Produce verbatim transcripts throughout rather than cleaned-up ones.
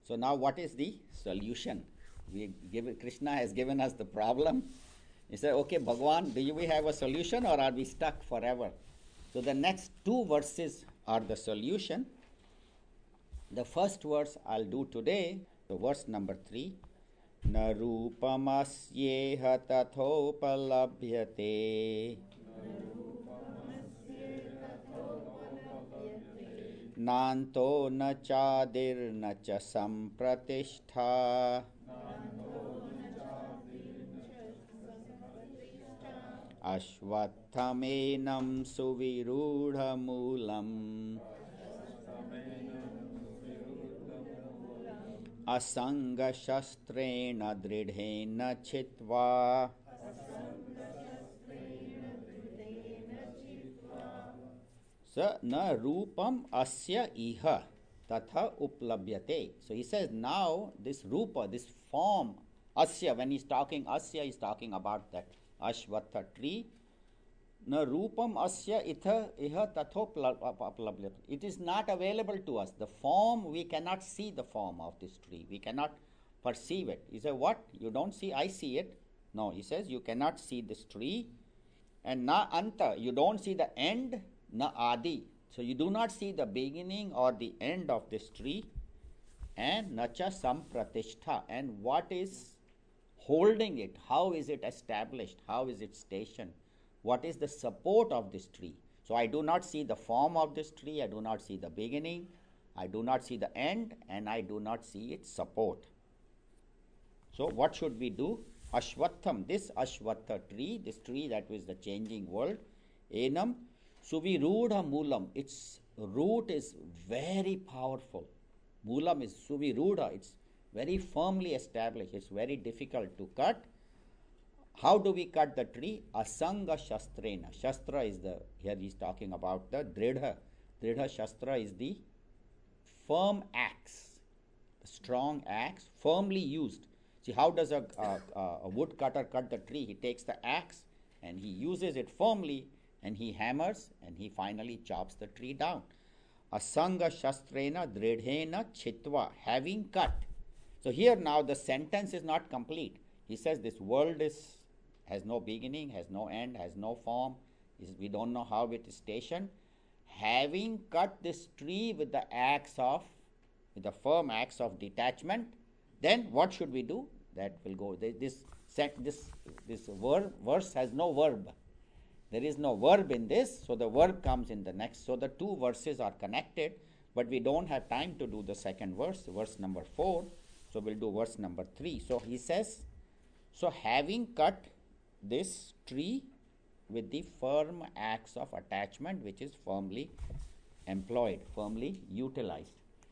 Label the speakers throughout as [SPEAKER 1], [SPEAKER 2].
[SPEAKER 1] So now what is the solution? We give it, Krishna has given us the problem. He said, okay, Bhagwan, do we have a solution or are we stuck forever? So the next two verses are the solution. The first verse I'll do today, so verse number three. Na rupamasyeha tathopalabhyate nanto na chadir na cha sampratishtha ashvathamenam suvirudhamulam asanga shastrena dridhena chitva sa na rupam asya iha tatha uplabhyate. So he says now this rupa, this form, asya, when he's talking asya, he's talking about that ashvatha tree. Na rupam asya itha iha tatho uplabhyate. It is not available to us. The form, we cannot see the form of this tree. We cannot perceive it. He said, what? You don't see? I see it. No, he says you cannot see this tree. And na anta, you don't see the end. Na adi, so you do not see the beginning or the end of this tree. And nacha sampratishtha, and what is holding it? How is it established? How is it stationed? What is the support of this tree? So I do not see the form of this tree, I do not see the beginning, I do not see the end, and I do not see its support. So what should we do? Ashvatham, this ashvatha tree, this tree that was the changing world, enam suvirudha moolam, its root is very powerful. Moolam is suvirudha, it's very firmly established, it's very difficult to cut. How do we cut the tree? Asanga shastrena. Shastra is the, here he's talking about the dridha. Dridha shastra is the firm axe, the strong axe, firmly used. See, how does a, a, a woodcutter cut the tree? He takes the axe and he uses it firmly, and he hammers and he finally chops the tree down. Asanga shastrena dridhena chitva, having cut. So here now the sentence is not complete. He says this world is has no beginning, has no end, has no form. Is, we don't know how it is stationed. Having cut this tree with the axe of, with the firm axe of detachment, then what should we do? That will go. This this this verse has no verb. There is no verb in this, so the verb comes in the next. So the two verses are connected, but we don't have time to do the second verse, verse number four. So we'll do verse number three. So he says, so having cut this tree with the firm axe of attachment, which is firmly employed, firmly utilized.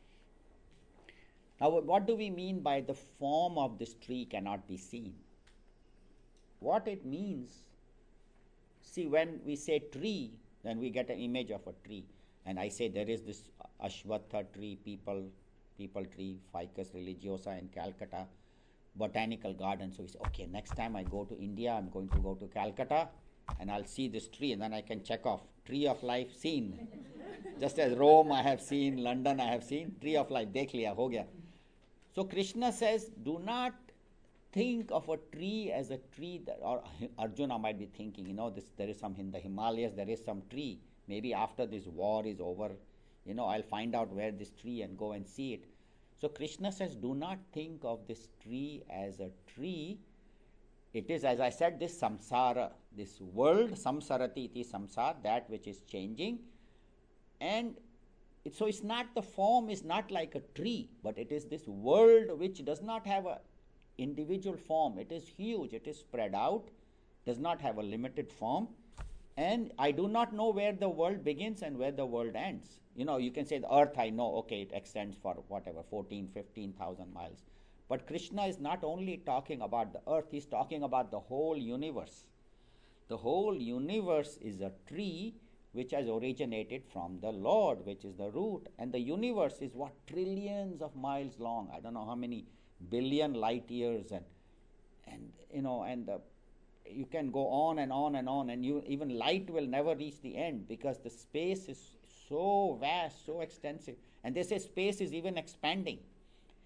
[SPEAKER 1] Now, what do we mean by the form of this tree cannot be seen? What it means, see, when we say tree, then we get an image of a tree. And I say there is this Ashwatha tree, people, people tree, Ficus religiosa in Calcutta, botanical garden. So we say, okay, next time I go to India, I'm going to go to Calcutta and I'll see this tree, and then I can check off tree of life seen. Just as Rome I have seen, London I have seen, tree of life, dekh liya, ho gaya. So Krishna says, do not think of a tree as a tree that, or Arjuna might be thinking, you know, this, there is some in the Himalayas, there is some tree. Maybe after this war is over, you know, I'll find out where this tree and go and see it. So Krishna says, do not think of this tree as a tree. It is, as I said, this samsara, this world, samsarati iti samsara, that which is changing. And it, so it's not, the form is not like a tree, but it is this world which does not have a individual form. It is huge, it is spread out, does not have a limited form. And I do not know where the world begins and where the world ends. You know, you can say the earth, I know, okay, it extends for whatever, fourteen, fifteen thousand miles. But Krishna is not only talking about the earth, he's talking about the whole universe. The whole universe is a tree which has originated from the Lord, which is the root. And the universe is what, trillions of miles long. I don't know how many billion light years, and, and you know, and the, you can go on and on and on, and you, even light will never reach the end because the space is so vast, so extensive. And they say space is even expanding.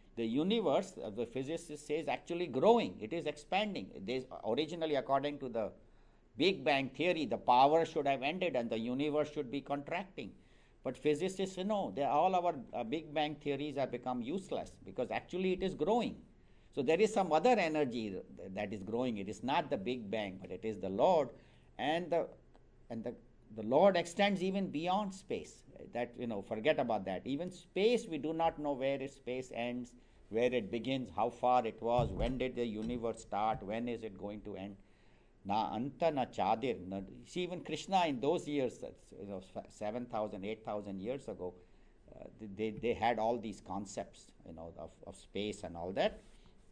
[SPEAKER 1] The universe, uh, the physicist says, actually growing. It is expanding. There's, originally, according to the Big Bang theory, the power should have ended and the universe should be contracting. But physicists say, no, all our uh, Big Bang theories have become useless because actually it is growing. So there is some other energy that is growing. It is not the Big Bang, but it is the Lord. And the and the, the Lord extends even beyond space. That, you know, forget about that. Even space, we do not know where space ends, where it begins, how far it was, when did the universe start, when is it going to end. Na anta na chadir. Na, see, even Krishna in those years, you know, seven thousand, eight thousand years ago, uh, they, they had all these concepts, you know, of, of space and all that.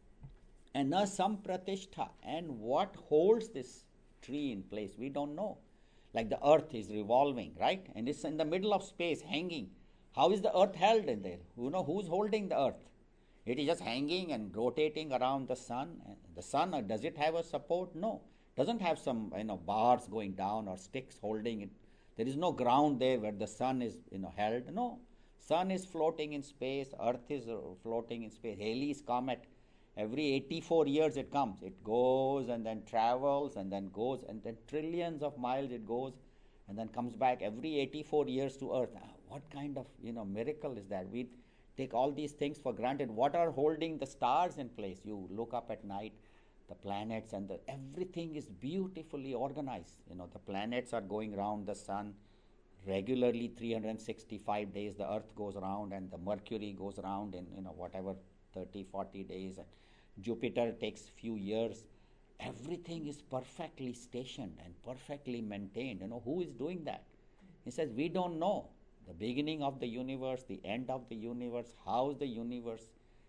[SPEAKER 1] And na sampratishtha. And what holds this tree in place? We don't know. Like the earth is revolving, right? And it's in the middle of space, hanging. How is the earth held in there? You know, who's holding the earth? It is just hanging and rotating around the sun. The sun, uh, does it have a support? No. Doesn't have some, you know, bars going down or sticks holding it. There is no ground there where the sun is, you know, held. No. Sun is floating in space. Earth is uh, floating in space. Halley's Comet. Every eighty-four years it comes. It goes and then travels and then goes and then trillions of miles it goes and then comes back every eighty-four years to Earth. What kind of, you know, miracle is that? We take all these things for granted. What are holding the stars in place? You look up at night, the planets and the, everything is beautifully organized. You know, the planets are going around the sun regularly, three hundred sixty-five days. The Earth goes around and the Mercury goes around in, you know, whatever, thirty, forty days. And Jupiter takes few years. Everything is perfectly stationed and perfectly maintained. You know, who is doing that? He says, we don't know the beginning of the universe, the end of the universe, how is the universe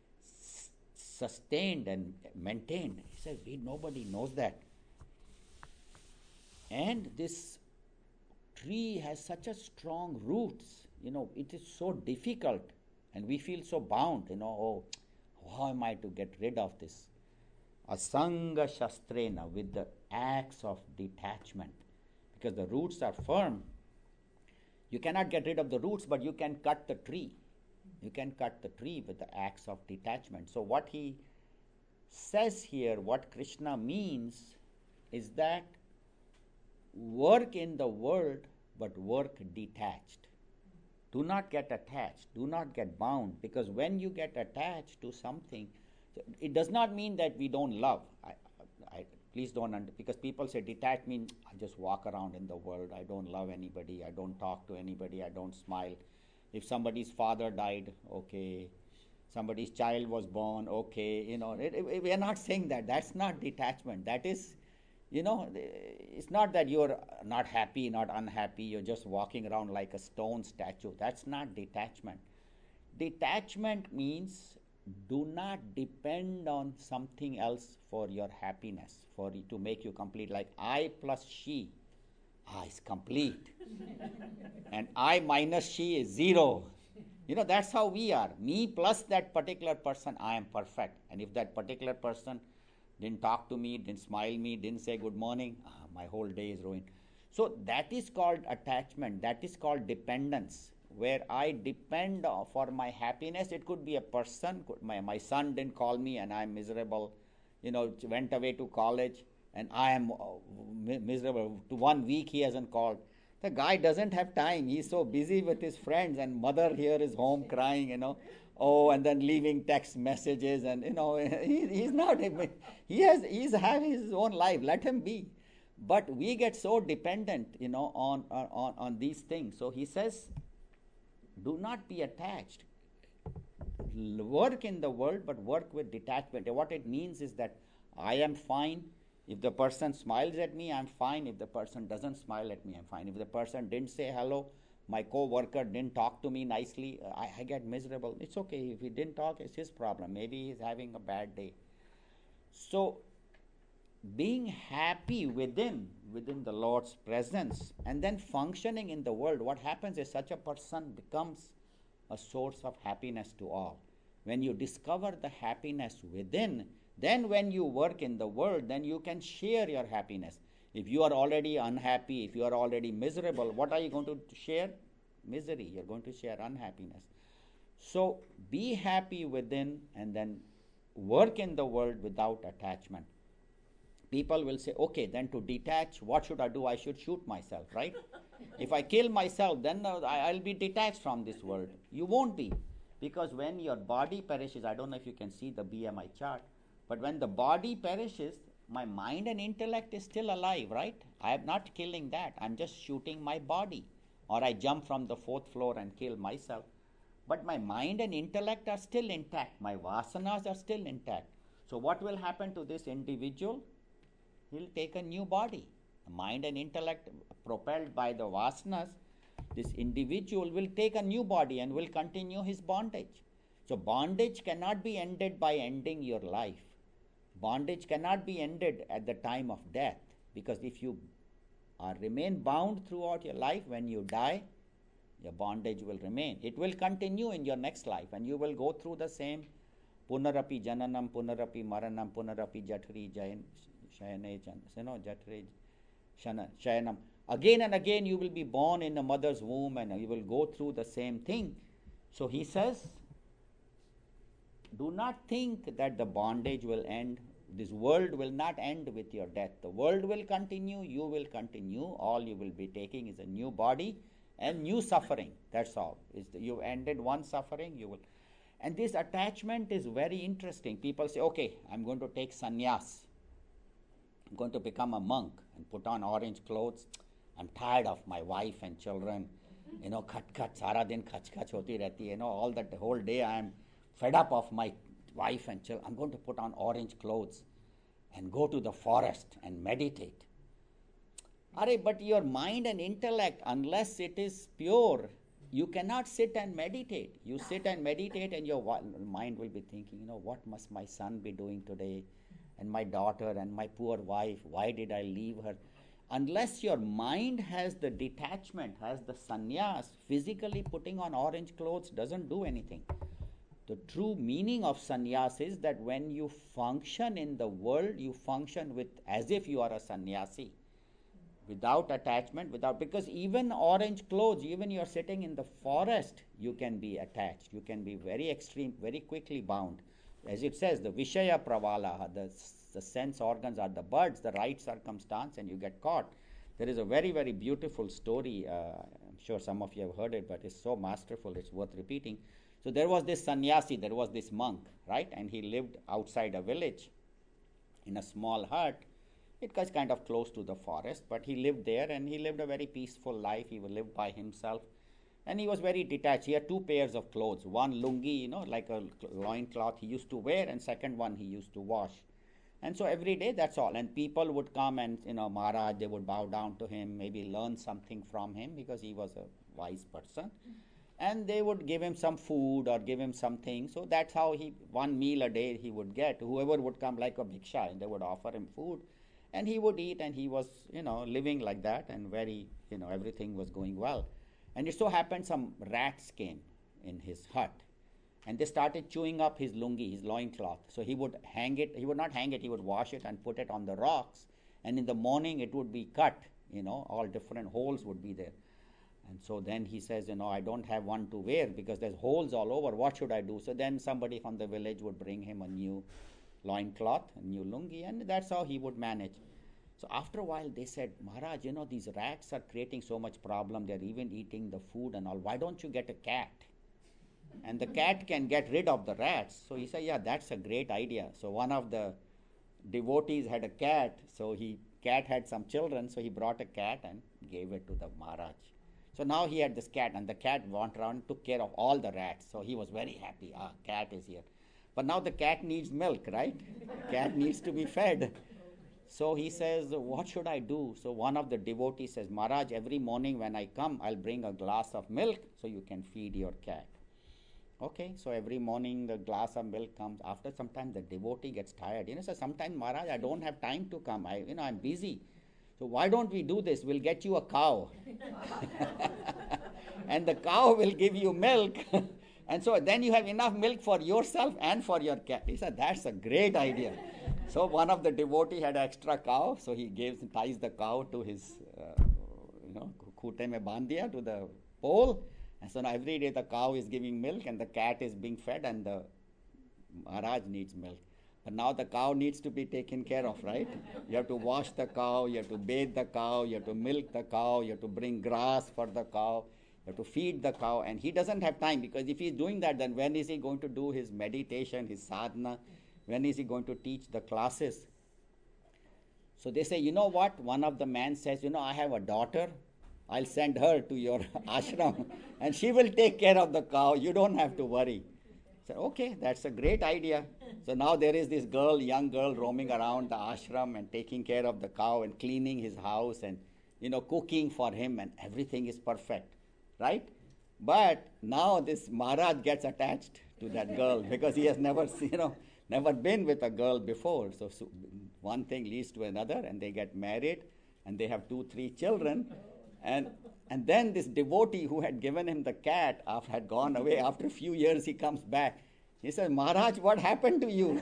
[SPEAKER 1] s- sustained and maintained. He says, we, nobody knows that. And this tree has such a strong roots. You know, it is so difficult and we feel so bound, you know, oh, how am I to get rid of this? Asanga shastrena, with the axe of detachment. Because the roots are firm. You cannot get rid of the roots, but you can cut the tree. You can cut the tree with the axe of detachment. So what he says here, what Krishna means, is that work in the world, but work detached. Do not get attached. Do not get bound. Because when you get attached to something, it does not mean that we don't love. I, I, please don't, under, because people say detached means I just walk around in the world. I don't love anybody. I don't talk to anybody. I don't smile. If somebody's father died, okay. Somebody's child was born, okay. You know, it, it, we are not saying that. That's not detachment. That is, you know, it's not that you're not happy, not unhappy, you're just walking around like a stone statue. That's not detachment. Detachment means do not depend on something else for your happiness, for to make you complete. Like I plus she, ah, is complete. And I minus she is zero. You know, that's how we are. Me plus that particular person, I am perfect. And if that particular person didn't talk to me, didn't smile me, didn't say good morning, ah, my whole day is ruined. So that is called attachment. That is called dependence, where I depend for my happiness. It could be a person. Could, my, my son didn't call me and I'm miserable. You know, went away to college and I am uh, mi- miserable. To one week he hasn't called. The guy doesn't have time. He's so busy with his friends, and mother here is home crying, you know. Oh, and then leaving text messages, and you know, he, he's not. He has. He's having his own life. Let him be. But we get so dependent, you know, on on on these things. So he says, do not be attached. Work in the world, but work with detachment. What it means is that I am fine. If the person smiles at me, I'm fine. If the person doesn't smile at me, I'm fine. If the person didn't say hello, my co-worker didn't talk to me nicely, I, I get miserable. It's okay. If he didn't talk, it's his problem. Maybe he's having a bad day. So, being happy within, within the Lord's presence, and then functioning in the world, what happens is such a person becomes a source of happiness to all. When you discover the happiness within, then when you work in the world, then you can share your happiness. If you are already unhappy, if you are already miserable, what are you going to share? Misery. You're going to share unhappiness. So be happy within and then work in the world without attachment. People will say, okay, then to detach, what should I do? I should shoot myself, right? If I kill myself, then uh, I, I'll be detached from this world. You won't be. Because when your body perishes, I don't know if you can see the B M I chart, but when the body perishes, my mind and intellect is still alive, right? I am not killing that. I'm just shooting my body. Or I jump from the fourth floor and kill myself. But my mind and intellect are still intact. My vasanas are still intact. So what will happen to this individual? He'll take a new body. The mind and intellect propelled by the vasanas, this individual will take a new body and will continue his bondage. So bondage cannot be ended by ending your life. Bondage cannot be ended at the time of death, because if you are remain bound throughout your life, when you die, your bondage will remain. It will continue in your next life, and you will go through the same punarapi jananam, punarapi maranam, punarapi jatri jayan shayane chan, you know, jatri shana shayanam. Again and again you will be born in a mother's womb and you will go through the same thing. So he says, do not think that the bondage will end. This world will not end with your death. The world will continue, you will continue. All you will be taking is a new body and new suffering. That's all. It's the, you ended one suffering, you will. And this attachment is very interesting. People say, okay, I'm going to take sannyas. I'm going to become a monk and put on orange clothes. I'm tired of my wife and children. You know, khat khat, sara din khach khach hoti rehti. You know, all that whole day I'm fed up of my wife and children. I'm going to put on orange clothes and go to the forest and meditate. Are, but your mind and intellect, unless it is pure, you cannot sit and meditate. You sit and meditate and your mind will be thinking, you know, what must my son be doing today? And my daughter and my poor wife, why did I leave her? Unless your mind has the detachment, has the sannyas, physically putting on orange clothes doesn't do anything. The true meaning of sannyas is that when you function in the world, you function with as if you are a sannyasi. Without attachment, without, because even orange clothes, even you are sitting in the forest, you can be attached. You can be very extreme, very quickly bound. As it says, the Vishaya Pravalaha, the, the sense organs are the birds, the right circumstance, and you get caught. There is a very, very beautiful story. Uh, I'm sure some of you have heard it, but it's so masterful, it's worth repeating. So there was this sannyasi, there was this monk, right? And he lived outside a village in a small hut. It was kind of close to the forest, but he lived there and he lived a very peaceful life. He lived by himself. And he was very detached. He had two pairs of clothes. One lungi, you know, like a loin cloth he used to wear, and second one he used to wash. And so every day, that's all. And people would come and, you know, Maharaj, they would bow down to him, maybe learn something from him because he was a wise person. And they would give him some food or give him something. So that's how he, one meal a day he would get. Whoever would come like a bhiksha, and they would offer him food. And he would eat, and he was, you know, living like that, and very, you know, everything was going well. And it so happened some rats came in his hut, and they started chewing up his lungi, his loincloth. So he would hang it, he would not hang it, he would wash it and put it on the rocks, and in the morning it would be cut, you know, all different holes would be there. And so then he says, you know, I don't have one to wear because there's holes all over, what should I do? So then somebody from the village would bring him a new loincloth, a new lungi, and that's how he would manage. So after a while they said, Maharaj, you know, these rats are creating so much problem, they're even eating the food and all, why don't you get a cat? And the cat can get rid of the rats. So he said, yeah, that's a great idea. So one of the devotees had a cat, so he cat had some children, so he brought a cat and gave it to the Maharaj. So now he had this cat, and the cat went around and took care of all the rats. So he was very happy, ah, cat is here. But now the cat needs milk, right? Cat needs to be fed. So he says, what should I do? So one of the devotees says, Maharaj, every morning when I come, I'll bring a glass of milk so you can feed your cat. Okay, so every morning the glass of milk comes. After some time, the devotee gets tired. You know, so sometimes, Maharaj, I don't have time to come. I, you know, I'm busy. So why don't we do this? We'll get you a cow. And the cow will give you milk. And so then you have enough milk for yourself and for your cat. He said, that's a great idea. So one of the devotee had an extra cow, so he gives, ties the cow to his, uh, you know, khute mein bandh diya, to the pole, And so now every day the cow is giving milk and the cat is being fed and the Maharaj needs milk. But now the cow needs to be taken care of, right? You have to wash the cow, you have to bathe the cow, you have to milk the cow, you have to bring grass for the cow, you have to feed the cow. And he doesn't have time, because if he's doing that, then when is he going to do his meditation, his sadhana? When is he going to teach the classes? So they say, you know what? One of the men says, you know, I have a daughter. I'll send her to your ashram and she will take care of the cow. You don't have to worry. So, okay, that's a great idea. So now there is this girl, young girl, roaming around the ashram and taking care of the cow and cleaning his house and, you know, cooking for him, and everything is perfect, right? But now this Maharaj gets attached to that girl because he has never, you know, never been with a girl before. So, so one thing leads to another, and they get married, and they have two, three children. And and then this devotee who had given him the cat after, had gone away. After a few years, he comes back. He says, Maharaj, what happened to you?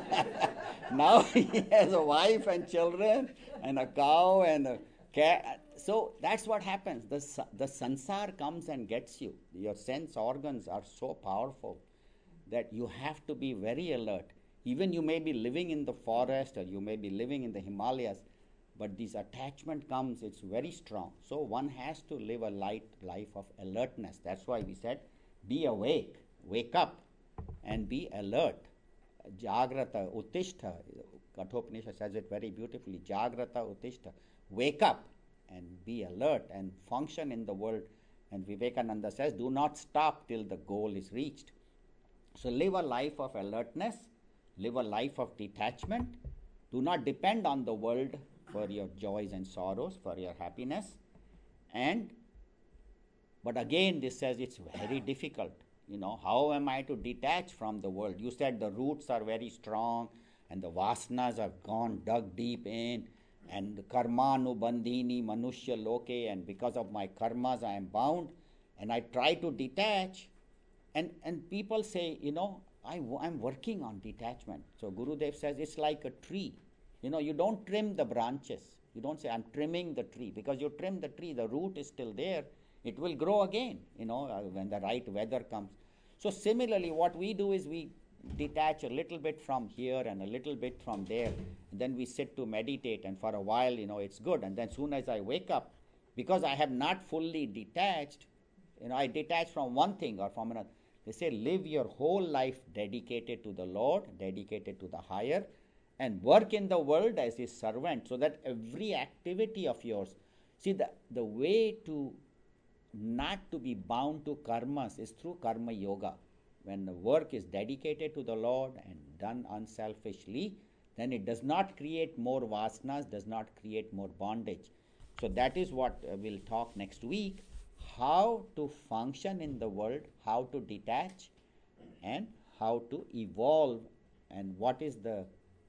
[SPEAKER 1] Now he has a wife and children and a cow and a cat. So that's what happens. The, the sansar comes and gets you. Your sense organs are so powerful that you have to be very alert. Even you may be living in the forest or you may be living in the Himalayas, but this attachment comes, it's very strong. So one has to live a light life of alertness. That's why we said, be awake, wake up and be alert. Jagrata Uttishta, Kathopanishad says it very beautifully, Jagrata Uttishta, wake up and be alert and function in the world. And Vivekananda says, do not stop till the goal is reached. So live a life of alertness, live a life of detachment. Do not depend on the world for your joys and sorrows, for your happiness. And, but again, this says it's very difficult. You know, how am I to detach from the world? You said the roots are very strong and the vasanas have gone, dug deep in, and karmanu bandhini manushya loke, and because of my karmas I am bound, and I try to detach. And, and people say, you know, I, I'm working on detachment. So Gurudev says it's like a tree. You know, you don't trim the branches. You don't say, I'm trimming the tree. Because you trim the tree, the root is still there. It will grow again, you know, uh, when the right weather comes. So similarly, what we do is we detach a little bit from here and a little bit from there. And then we sit to meditate, and for a while, you know, it's good. And then soon as I wake up, because I have not fully detached, you know, I detach from one thing or from another. They say, live your whole life dedicated to the Lord, dedicated to the higher, and work in the world as his servant, so that every activity of yours, see, the, the way to not to be bound to karmas is through karma yoga. When the work is dedicated to the Lord and done unselfishly, then it does not create more vasanas, does not create more bondage. So that is what uh, we'll talk next week, how to function in the world, how to detach, and how to evolve, and what is the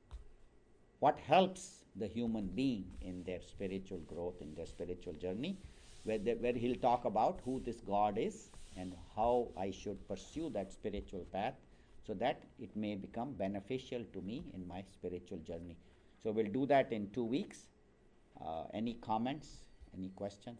[SPEAKER 1] what helps the human being in their spiritual growth, in their spiritual journey, where, they, where he'll talk about who this God is and how I should pursue that spiritual path so that it may become beneficial to me in my spiritual journey. So we'll do that in two weeks. Uh, any comments? Any questions?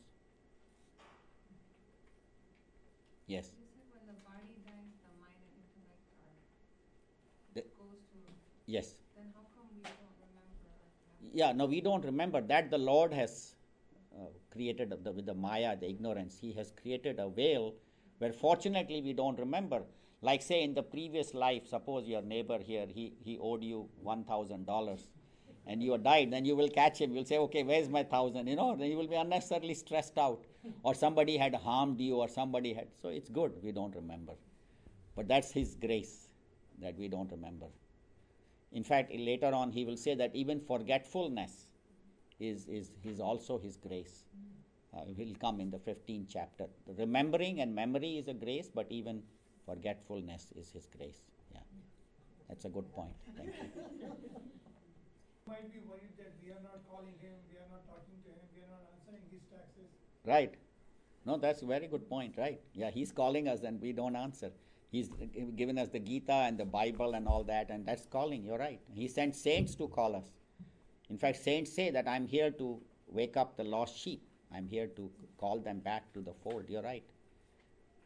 [SPEAKER 1] Yes.
[SPEAKER 2] You said when the body dies, the mind and intellect are
[SPEAKER 1] The,
[SPEAKER 2] goes to.
[SPEAKER 1] yes.
[SPEAKER 2] Then how come we don't remember?
[SPEAKER 1] Yeah, no, we don't remember that. The Lord has uh, created the, with the Maya, the ignorance. He has created a veil where fortunately we don't remember. Like say in the previous life, suppose your neighbor here, he, he owed you one thousand dollars and you died, then you will catch him. You'll say, okay, where's my thousand? You know, then you will be unnecessarily stressed out. Or somebody had harmed you, or somebody had. So it's good we don't remember. But that's his grace that we don't remember. In fact, later on he will say that even forgetfulness is, is, is also his grace. Uh, will come in the fifteenth chapter. The remembering and memory is a grace, but even forgetfulness is his grace. Yeah, that's a good point. Thank you.
[SPEAKER 3] Might be worried that we are not calling him, we are not talking to him, we are not answering his taxes.
[SPEAKER 1] Right. No, that's a very good point, right? Yeah, he's calling us and we don't answer. He's given us the Gita and the Bible and all that, and that's calling. You're right. He sent saints to call us. In fact, saints say that I'm here to wake up the lost sheep. I'm here to call them back to the fold. You're right.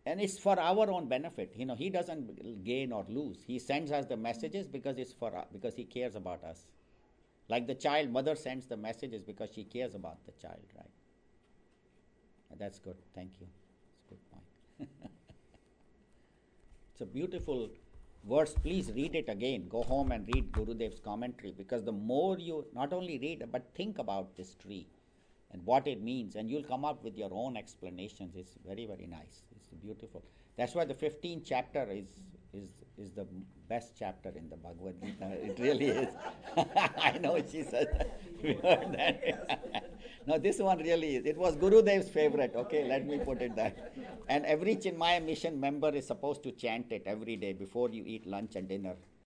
[SPEAKER 1] And it's for our own benefit. You know, he doesn't gain or lose. He sends us the messages because it's for us, because he cares about us. Like the child, mother sends the messages because she cares about the child, right? That's good. Thank you. That's a good point. It's a beautiful verse. Please read it again. Go home and read Gurudev's commentary, because the more you not only read but think about this tree and what it means, and you'll come up with your own explanations. It's very, very nice. It's beautiful. That's why the fifteenth chapter is is is the best chapter in the Bhagavad Gita. It really is. I know she said we heard that. No, this one really is. It was Gurudev's favorite. Okay, let me put it that. And every Chinmaya mission member is supposed to chant it every day before you eat lunch and dinner.